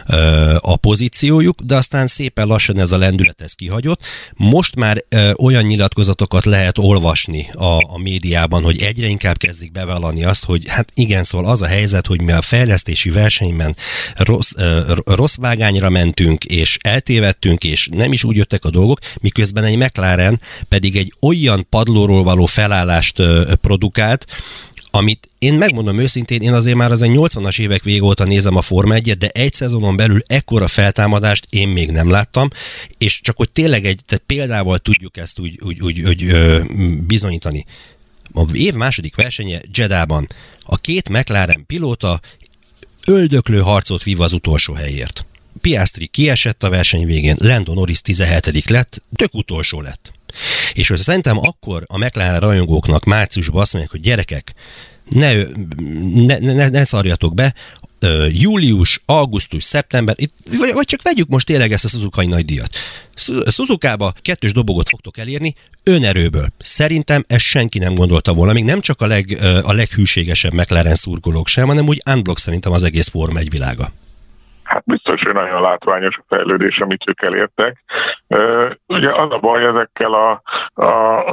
a pozíciójuk, de aztán szépen lassan ez a lendület ez kihagyott. Most már olyan nyilatkozatokat lehet olvasni a, a médiában, hogy egyre inkább kezdik bevallani azt, hogy hát igen, szóval az a helyzet, hogy mi a fejlesztési versenyben rossz, rossz vágányra mentünk, és eltévedtünk, és nem is úgy jöttek a dolgok, miközben egy McLaren pedig egy olyan padlóról való felállást produkált, amit én megmondom őszintén, én azért már az a nyolcvanas évek vége óta nézem a Forma egyet, de egy szezonon belül ekkora feltámadást én még nem láttam, és csak hogy tényleg egy tehát példával tudjuk ezt úgy, úgy, úgy, úgy ö, bizonyítani. A év második versenye Jedában a két McLaren pilóta öldöklő harcot vív az utolsó helyért. Piastri kiesett a verseny végén, Lando Norris tizenhetedik lett, tök utolsó lett. És hogy szerintem akkor a McLaren rajongóknak márciusban azt mondják, hogy gyerekek, ne, ne, ne, ne szarjatok be, július, augusztus, szeptember, itt, vagy, vagy csak vegyük most tényleg ezt a Suzuka-i nagydíjat. Suzukába kettős dobogot fogtok elérni önerőből. Szerintem ezt senki nem gondolta volna, még nem csak a, leg, a leghűségesebb McLaren szurkolók sem, hanem úgy unblock szerintem az egész Forma egy világa. Hát biztos, hogy nagyon látványos a fejlődés, amit ők elértek. Ugye az a baj ezekkel a, a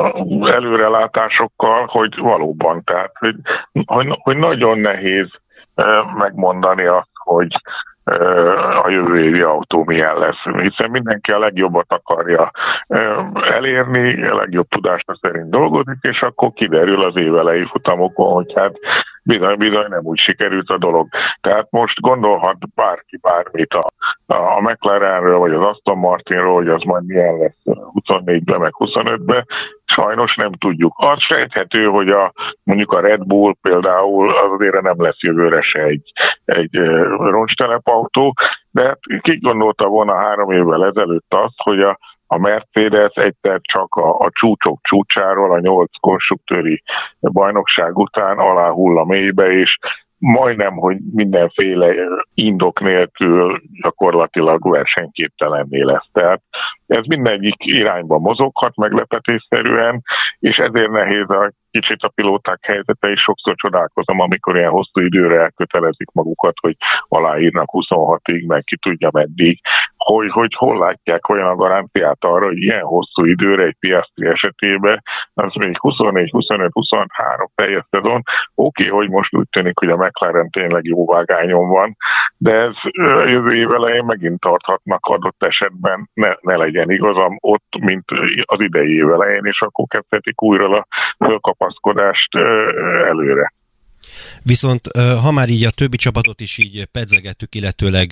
előrelátásokkal, hogy valóban, tehát, hogy, hogy, hogy nagyon nehéz megmondani azt, hogy a jövő évi autó milyen lesz, hiszen mindenki a legjobbat akarja elérni, a legjobb tudásra szerint dolgozik, és akkor kiderül az évelei futamokon, hogy hát bizony-bizony nem úgy sikerült a dolog. Tehát most gondolhat bárki bármit a, a McLarenről, vagy az Aston Martinról, hogy az majd milyen lesz huszonnégyben, meg huszonötben, sajnos nem tudjuk. Az sejthető, hogy a, mondjuk a Red Bull például az azért nem lesz jövőre se egy, egy roncstelepautó, de ki gondolta volna három évvel ezelőtt azt, hogy a A Mercedes egyszer csak a, a csúcsok csúcsáról, a nyolc konstruktőri bajnokság után aláhull a mélybe, és majdnem, hogy mindenféle indok nélkül gyakorlatilag versenyképtelenné lesz. Tehát ez mindegyik irányba mozoghat meglepetésszerűen, és ezért nehéz a kicsit a pilóták helyzete, és sokszor csodálkozom, amikor ilyen hosszú időre elkötelezik magukat, hogy aláírnak huszonhatig, meg ki tudja meddig, hogy, hogy hol látják olyan a garanciát arra, hogy ilyen hosszú időre egy Piastri esetében, az még huszonnégy, huszonöt, huszonhárom teljes szezon, oké, okay, hogy most úgy tűnik, hogy a McLaren tényleg jó vágányon van, de ez jövő év elején megint tarthatnak adott esetben, ne, ne legyen igazam ott, mint az idei év elején, és akkor kezdhetik újra a fölkapaszkodást előre. Viszont ha már így a többi csapatot is így pedzegettük, illetőleg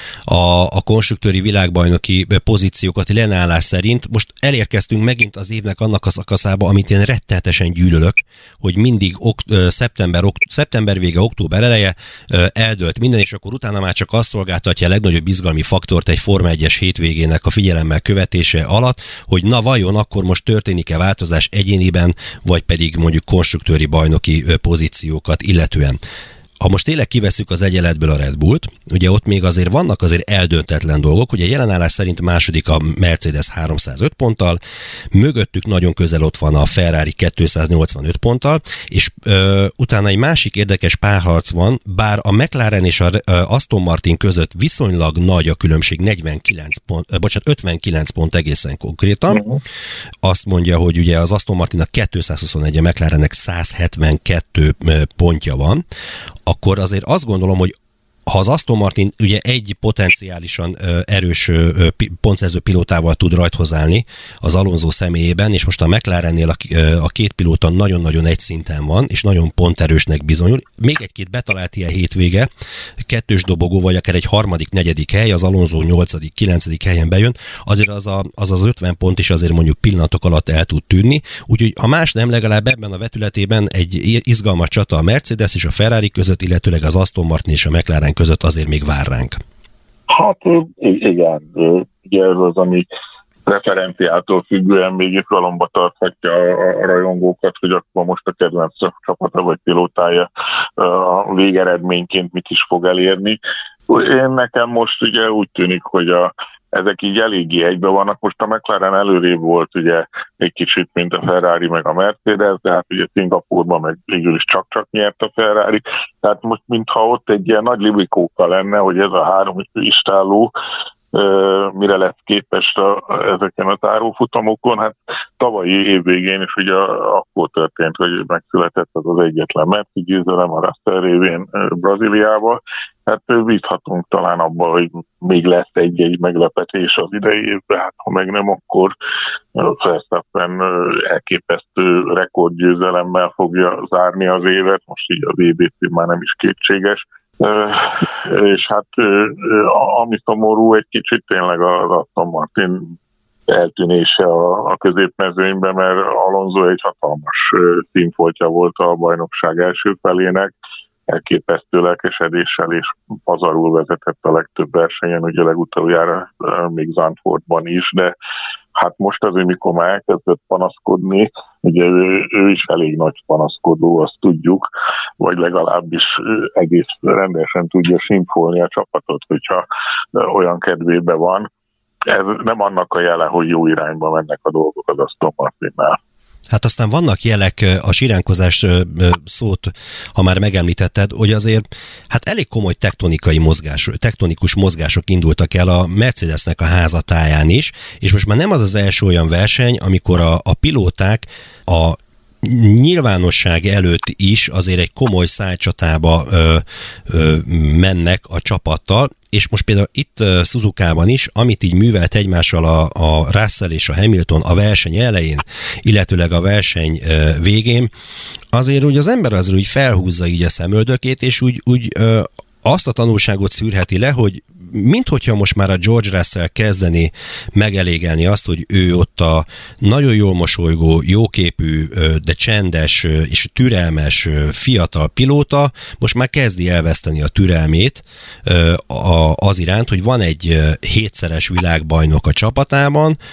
a, a konstruktőri világbajnoki pozíciókat lenállás szerint, most elérkeztünk megint az évnek annak a szakaszába, amit én rettenetesen gyűlölök, hogy mindig ok, szeptember, ok, szeptember vége, október eleje eldőlt minden, és akkor utána már csak azt szolgáltatja a legnagyobb izgalmi faktort egy Forma egyes hétvégének a figyelemmel követése alatt, hogy na vajon akkor most történik-e változás egyéniben, vagy pedig mondjuk konstruktőri bajnoki pozíciókat illetően. Ha most tényleg kivesszük az egyenletből a Red Bullt, ugye ott még azért vannak azért eldöntetlen dolgok, ugye jelenállás szerint második a Mercedes háromszázöt ponttal, mögöttük nagyon közel ott van a Ferrari kétszáznyolcvanöt ponttal, és ö, utána egy másik érdekes párharc van, bár a McLaren és a ö, Aston Martin között viszonylag nagy a különbség, negyvenkilenc pont, ö, bocsánat, ötvenkilenc pont egészen konkrétan. Uh-huh. Azt mondja, hogy ugye az Aston Martinnak kétszázhuszonegy, a McLarennek száz hetvenkettő pontja van, akkor azért azt gondolom, hogy ha az Aston Martin ugye egy potenciálisan ö, erős ö, pontszerző pilótával tud rajthoz állni az Alonso személyében, és most a McLarennél a, ö, a két pilóta nagyon-nagyon egy szinten van, és nagyon ponterősnek bizonyul. Még egy-két betalált ilyen hétvége, kettős dobogó, vagy akár egy harmadik, negyedik hely, az Alonso nyolcadik, kilencedik helyen bejön, azért az, a, az az ötven pont is azért mondjuk pillanatok alatt el tud tűnni, úgyhogy ha más nem, legalább ebben a vetületében egy izgalmas csata a Mercedes és a Ferrari között, illetőleg az Aston Martin és a McLaren között azért még vár ránk. Hát igen, ugye ez az, ami referenciától függően még izgalomba tarthatja a, a rajongókat, hogy akkor most a kedvenc csapata vagy pilótája a végeredményként mit is fog elérni. Én nekem most ugye úgy tűnik, hogy a ezek így eléggé egybe vannak. Most a McLaren előrébb volt ugye egy kicsit, mint a Ferrari meg a Mercedes, de hát ugye Szingapúrban meg végül is csak-csak nyert a Ferrari. Tehát most mintha ott egy ilyen nagy libikóka lenne, hogy ez a három istálló mire lesz képes a, ezeken a tárófutamokon. Hát tavalyi évvégén is ugye akkor történt, hogy megszületett az az egyetlen Merci győzelem a Russell révén Brazíliában. Hát bízhatunk talán abban, hogy még lesz egy-egy meglepetés az idei évben, hát ha meg nem, akkor Verstappen elképesztő rekordgyőzelemmel fogja zárni az évet, most így az é bé cé már nem is kétséges. És hát ami szomorú egy kicsit tényleg az Aston Martin eltűnése a középmezőnyben, mert Alonso egy hatalmas színfoltja volt a bajnokság első felének, elképesztő lelkesedéssel és pazarul vezetett a legtöbb versenyen, ugye legutoljára még Zandvoortban is, de hát most azért, mikor már elkezdett panaszkodni, ugye ő, ő is elég nagy panaszkodó, azt tudjuk, vagy legalábbis egész rendesen tudja simfolni a csapatot, hogyha olyan kedvében van. Ez nem annak a jele, hogy jó irányba mennek a dolgok az Aston Martinnál. Hát aztán vannak jelek, a siránkozás szót, ha már megemlítetted, hogy azért hát elég komoly tektonikai mozgás, tektonikus mozgások indultak el a Mercedesnek a házatáján is, és most már nem az az első olyan verseny, amikor a, a pilóták a nyilvánosság előtt is azért egy komoly szájcsatába ö, ö, mennek a csapattal, és most például itt uh, Suzukában is, amit így művelt egymással a, a Russell és a Hamilton a verseny elején, illetőleg a verseny uh, végén, azért úgy az ember azért úgy felhúzza így a szemöldökét, és úgy, úgy uh, azt a tanulságot szűrheti le, hogy minthogyha most már a George Russell kezdeni megelégelni azt, hogy ő ott a nagyon jól mosolygó, jóképű, de csendes és türelmes fiatal pilóta, most már kezdi elveszteni a türelmét az iránt, hogy van egy hétszeres világbajnok a csapatában,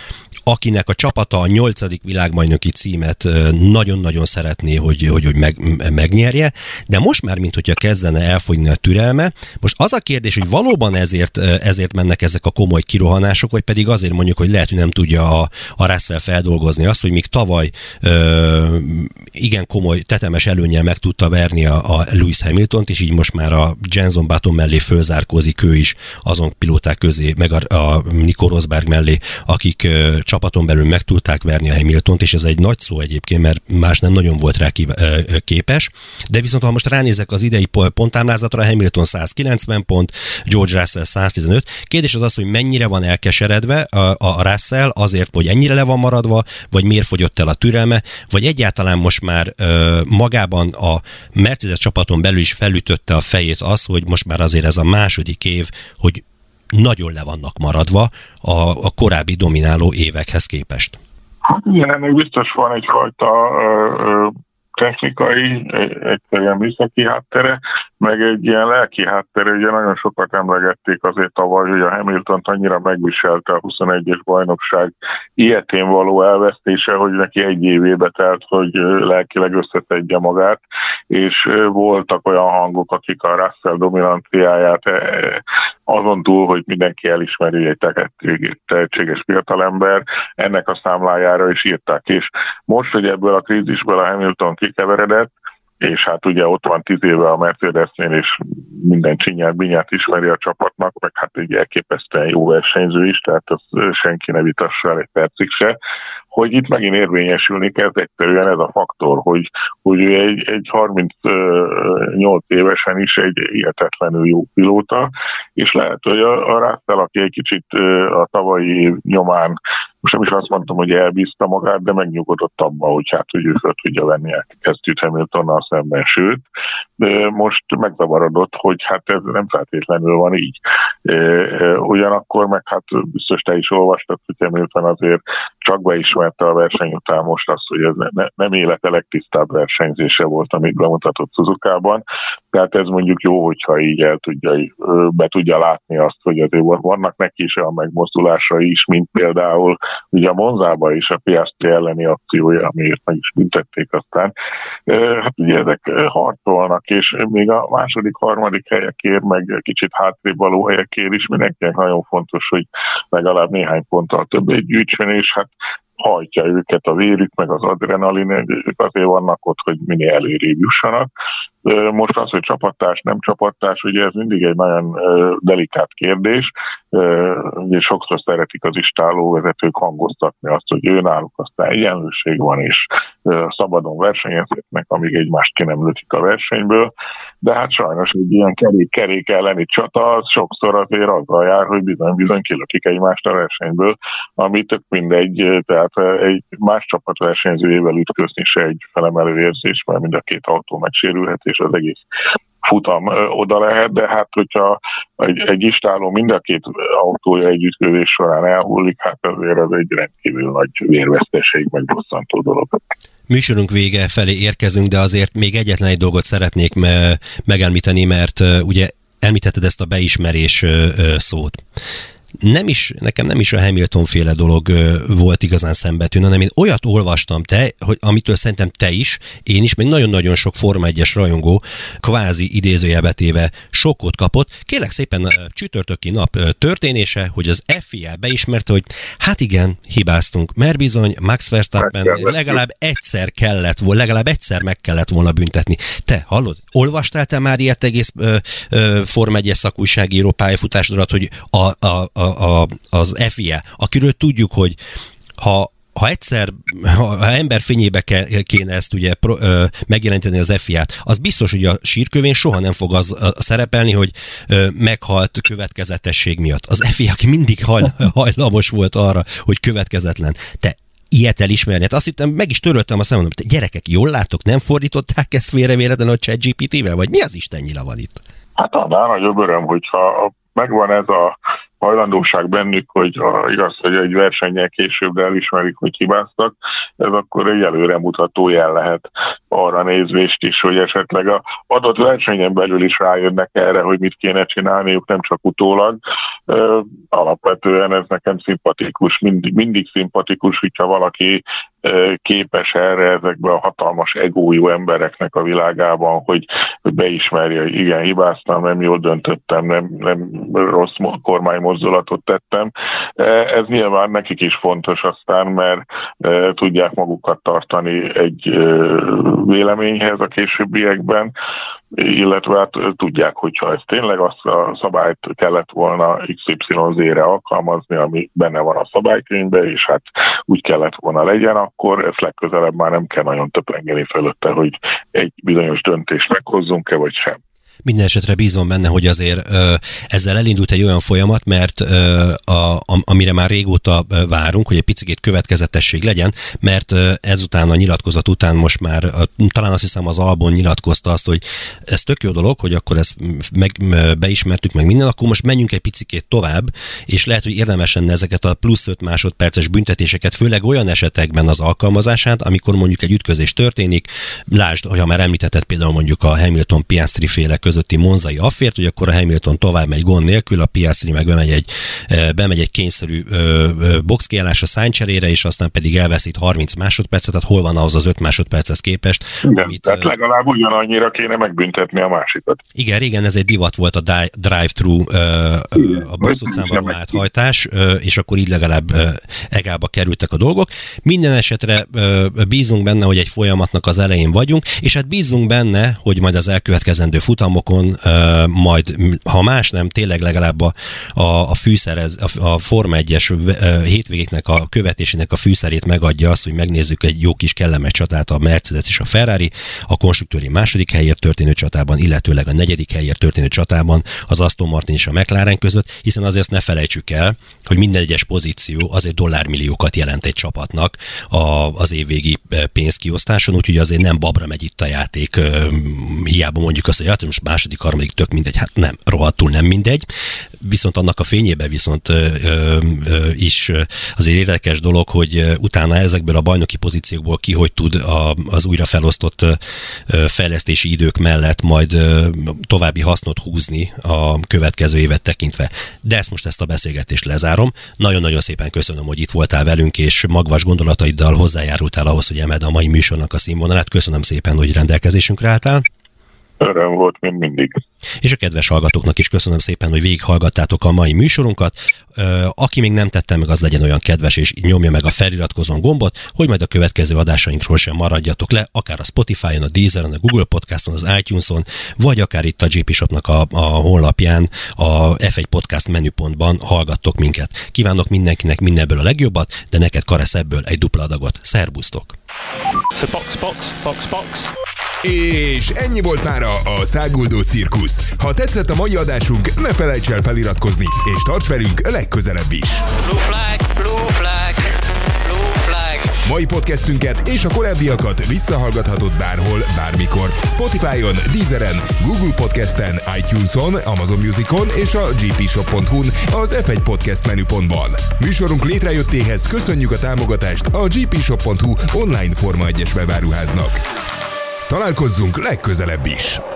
akinek a csapata a nyolcadik világbajnoki címet nagyon-nagyon szeretné, hogy, hogy, hogy meg, megnyerje, de most már, mint hogyha kezdene elfogyni a türelme. Most az a kérdés, hogy valóban ezért, ezért mennek ezek a komoly kirohanások, vagy pedig azért mondjuk, hogy lehet, hogy nem tudja a, a Russell feldolgozni azt, hogy még tavaly ö, igen komoly, tetemes előnnyel meg tudta verni a, a Lewis Hamiltont, és így most már a Jenson Button mellé fölzárkózik ő is azon pilóták közé, meg a, a Nico Rosberg mellé, akik ö, csapaton belül meg tudták verni a Hamiltont, és ez egy nagy szó egyébként, mert más nem nagyon volt rá képes, de viszont ha most ránézek az idei ponttámlázatra, Hamilton száz kilencven pont, George Russell száz tizenöt. Kérdés az az, hogy mennyire van elkeseredve a, a Russell azért, hogy ennyire le van maradva, vagy miért fogyott el a türelme, vagy egyáltalán most már ö, magában a Mercedes csapaton belül is felütötte a fejét az, hogy most már azért ez a második év, hogy nagyon le vannak maradva a, a korábbi domináló évekhez képest. Hát igen, ennek biztos van egyfajta ö, technikai, egyszerűen műszaki háttere, meg egy ilyen lelki háttere. Ugye nagyon sokat emlegették azért tavaly, hogy a Hamiltont annyira megviselte a huszonegyes bajnokság ilyetén való elvesztése, hogy neki egy évébe telt, hogy lelkileg összeszedje magát, és voltak olyan hangok, akik a Russell dominanciáját azon túl, hogy mindenki elismeri, egy tehetséges fiatalember, ennek a számlájára is írták. És most, hogy ebből a krízisből a Hamilton kikeveredett, és hát ugye ott van tíz éve a Mercedesnél, és minden csinyát, binyát ismeri a csapatnak, meg hát egy elképesztően jó versenyző is, tehát azt senki ne vitassa el egy percig se, hogy itt megint érvényesülni kezd egyszerűen ez a faktor, hogy, hogy egy, egy harmincnyolc évesen is egy hihetetlenül jó pilóta, és lehet, hogy a, a Russell, aki egy kicsit a tavalyi év nyomán, most nem is azt mondtam, hogy elbízta magát, de megnyugodott abba, hogy hát, hogy ő fel tudja venni a kesztyűt Hamiltonnal szemben, sőt, de most megzavarodott, hogy hát ez nem feltétlenül van így. Ugyanakkor meg hát biztos te is olvastad, hogy Hamilton azért csak beismerte a verseny után most azt, hogy ez ne, nem élete legtisztább versenyzése volt, amit bemutatott Suzukában. Tehát ez mondjuk jó, hogyha így el tudja, be tudja látni azt, hogy azért vannak neki is olyan megmozdulásai is, mint például ugye a Monzában is a Piastri elleni akciója, amiért meg is büntették aztán. Hát ugye ezek harcolnak, és még a második, harmadik helyekért, meg kicsit hátrébb való helyekért is mindenkinek nagyon fontos, hogy legalább néhány ponttal többet gyűjtsön, és hát hajtja őket a vérük, meg az adrenalin, ők azért vannak ott, hogy minél előrébb jussanak. Most az, hogy csapattárs, nem csapattárs, ugye ez mindig egy nagyon delikát kérdés, ugye sokszor szeretik az istálóvezetők hangoztatni azt, hogy ő náluk aztán egyenlőség van, és szabadon versenyezhetnek, amíg egymást ki nem lötik a versenyből, de hát sajnos egy ilyen kerék-kerék elleni csata, az sokszor azért azzal jár, hogy bizony-bizony kilökik egymást a versenyből, ami tök mindegy, tehát egy más csapat versenyzőjével ütközni se egy felemelő érzés, mert mind a két autó megsérülhet, és az egész futam oda lehet, de hát hogyha egy, egy istáló mind a két autója egy ütközés során elhullik, hát azért az egy rendkívül nagy vérveszteség, meg bosszantó dolog. Műsorunk vége felé érkezünk, de azért még egyetlen egy dolgot szeretnék me- megemlíteni, mert uh, ugye említetted ezt a beismerés uh, szót. Nem is, nekem nem is a Hamilton-féle dolog volt igazán szembetűn, hanem én olyat olvastam, te, hogy amitől szerintem te is, én is, meg nagyon-nagyon sok Forma egyes rajongó kvázi idézőjelbetéve sokkot kapott. Kérlek szépen csütörtöki nap történése, hogy az ef i á beismerte, hogy hát igen, hibáztunk, mert bizony Max Verstappen legalább egyszer kellett volna, legalább egyszer meg kellett volna büntetni. Te, hallod? Olvastál te már ilyet egész ö, ö, Forma egyes szakújságíró pályafutásodat, hogy a, a, a A, az ef i á, akiről tudjuk, hogy ha, ha egyszer, ha, ha ember fényébe ke, kéne ezt ugye pro, ö, megjelenteni az ef i á-t, az biztos, hogy a sírkövén soha nem fog az a, szerepelni, hogy ö, meghalt következetesség miatt. Az ef i á, aki mindig haj, hajlamos volt arra, hogy következetlen. Te ilyet elismerni. Hát azt hittem, meg is töröltem a szememben, hogy gyerekek, jól látok, nem fordították ezt félre véletlenül a ChatGPT-vel, vagy mi az Isten nyila van itt? Hát annál nagyobb öröm, hogyha megvan ez a hajlandóság bennük, hogy a, igaz, hogy egy versennyel később elismerik, hogy hibáztak, ez akkor egy előremutató jel lehet arra nézvést is, hogy esetleg a adott versenyen belül is rájönnek erre, hogy mit kéne csinálniuk, nem csak utólag. Alapvetően ez nekem szimpatikus, mindig, mindig szimpatikus, hogyha valaki képes erre ezekben a hatalmas egójú embereknek a világában, hogy, hogy beismerje, hogy igen, hibáztam, nem jól döntöttem, nem, nem rossz kormánymozdulatot tettem. Ez nyilván nekik is fontos aztán, mert tudják magukat tartani egy véleményhez a későbbiekben, illetve hát tudják, hogyha ez tényleg azt a szabályt kellett volna iksz ipszilon zé-re alkalmazni, ami benne van a szabálykönyvben, és hát úgy kellett volna legyen, akkor ezt legközelebb már nem kell nagyon töprengeni fölötte, hogy egy bizonyos döntést meghozzunk-e, vagy sem. Minden esetre bízom benne, hogy azért ö, ezzel elindult egy olyan folyamat, mert ö, a, amire már régóta várunk, hogy egy picit következetesség legyen, mert ö, ezután a nyilatkozat után most már ö, talán azt hiszem az Albon nyilatkozta azt, hogy ez tök jó dolog, hogy akkor ezt meg, beismertük meg minden, akkor most menjünk egy picikét tovább, és lehet, hogy érdemes lenne ezeket a plusz öt másodperces büntetéseket, főleg olyan esetekben az alkalmazását, amikor mondjuk egy ütközés történik, lásd, hogyha már említetted például mondjuk a Hamilton-Piastri féle közötti monzai affért, hogy akkor a Hamilton tovább megy gond nélkül, a Piastri meg bemegy egy, bemegy egy kényszerű boxkiállásra szánycserére, és aztán pedig elveszít harminc másodpercet, tehát hol van ahhoz az öt másodperchez képest. Igen, amit, tehát legalább ugyanannyira kéne megbüntetni a másikat. Igen, régen ez egy divat volt a drive-thru, a Box utcán áthajtás, és akkor így legalább egába kerültek a dolgok. Minden esetre bízunk benne, hogy egy folyamatnak az elején vagyunk, és hát bízunk benne, hogy majd az elkövetkezendő futamokon, majd, ha más nem, tényleg legalább a, a, a fűszerez, a, a Forma egyes hétvégéknek a követésének a fűszerét megadja azt, hogy megnézzük egy jó kis kellemes csatát a Mercedes és a Ferrari, a konstruktőri második helyért történő csatában, illetőleg a negyedik helyért történő csatában az Aston Martin és a McLaren között, hiszen azért ne felejtsük el, hogy minden egyes pozíció az egy dollármilliókat jelent egy csapatnak a, az évvégi pénzkiosztáson, úgyhogy azért nem babra megy itt a játék, hiába mondjuk azt, hogy hát most második, harmadik, tök mindegy, hát nem, rohadtul nem mindegy, viszont annak a fényében viszont ö, ö, ö, is azért érdekes dolog, hogy utána ezekből a bajnoki pozíciókból ki hogy tud a, az újra felosztott ö, fejlesztési idők mellett majd ö, további hasznot húzni a következő évet tekintve. De ezt most ezt a beszélgetést lezárom. Nagyon-nagyon szépen köszönöm, hogy itt voltál velünk, és magvas gondolataiddal hozzájárultál ahhoz, hogy emeld a mai műsornak a színvonalát. Köszönöm szépen, hogy rendelkezésünkre álltál. Öröm volt, mint mindig. És a kedves hallgatóknak is köszönöm szépen, hogy végighallgattátok a mai műsorunkat. Aki még nem tette meg, az legyen olyan kedves, és nyomja meg a feliratkozón gombot, hogy majd a következő adásainkról sem maradjatok le, akár a Spotify-on, a Deezeren, a Google Podcaston, az iTunes-on, vagy akár itt a gé pé Shopnak a, a honlapján, a ef egy Podcast menüpontban hallgattok minket. Kívánok mindenkinek mindenből a legjobbat, de neked, Karesz, ebből egy dupla adagot. Szerbusztok! So box, box, box, box. És ennyi volt mára a Száguldó Cirkusz. Ha tetszett a mai adásunk, ne felejts el feliratkozni, és tarts velünk legközelebb is. Blue flag, blue flag, blue flag. Mai podcastünket és a korábbiakat visszahallgathatod bárhol, bármikor. Spotify-on, Deezeren, Google Podcasten, iTunes-on, Amazon Musicon és a gé pé shop pont hu-n az ef egy Podcast menüpontban. Műsorunk létrejöttéhez köszönjük a támogatást a gé pé shop pont hu online Forma egyes webáruháznak. Találkozzunk legközelebb is!